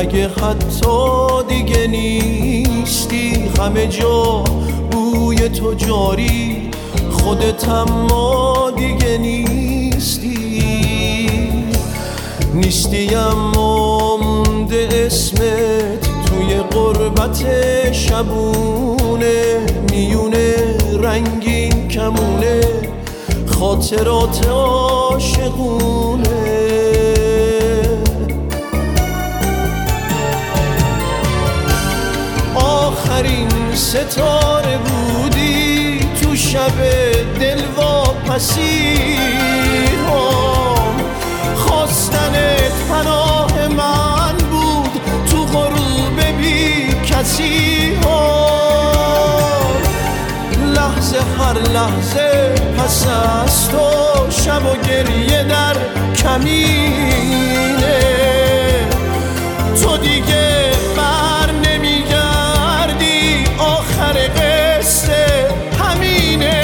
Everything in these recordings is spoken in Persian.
اگه حتی دیگه نیستی، همه جا بوی تو جاری، خودت اما دیگه نیستی اما مونده اسمت توی غربت شبونه، میونه رنگین کمونه خاطرات عاشقونه. آخرین ستاره بودی تو شب دلواپسی هم، خواستنت پناه من بود تو غروب بی کسی هم. لحظه هر لحظه پس از تو شب و گریه در کمینه، تو دیگه بر نمیگردی، آخر قصه همینه.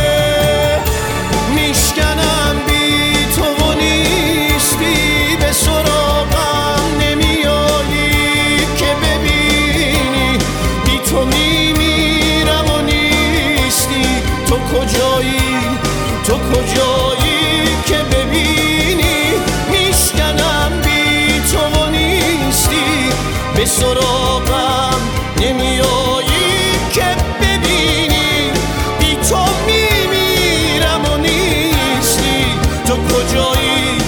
میشکنم بی تو و نیستی، به سراغم نمیایی که ببینی، بی تو میمیرم و نیستی. تو کجایی که ببینی، میشکنم بی تو و نیستی، به سراغم نمیایی که ببینی، بی تو میمیرم و نیستی. تو کجایی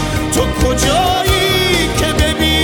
که ببینی.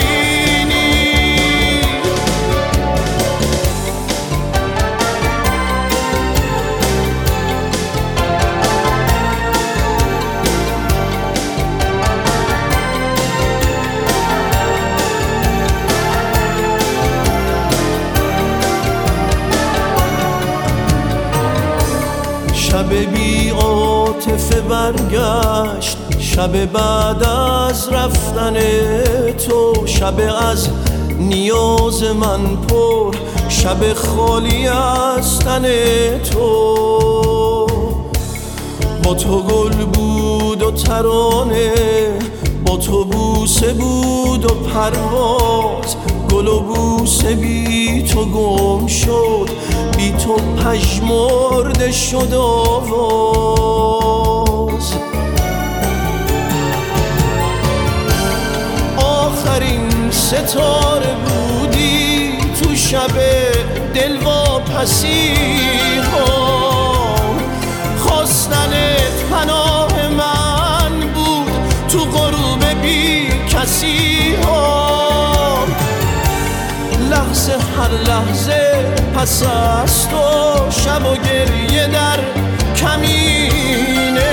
شب بی عاطفه برگشت، شب بعد از رفتن تو، شب از نیاز من پر، شب خالی از تن تو. با تو گل بود و ترانه، با تو بوسه بود و پرواز، گل و بوسه بی تو گم شد، بی تو پژمرده شد آواز. آخرین ستاره بودی تو شب دلواپسی هم، خواستنت پناه من بود تو غروب بی کسی هم. لحظه هر لحظه پس از تو شب و گریه در کمینه،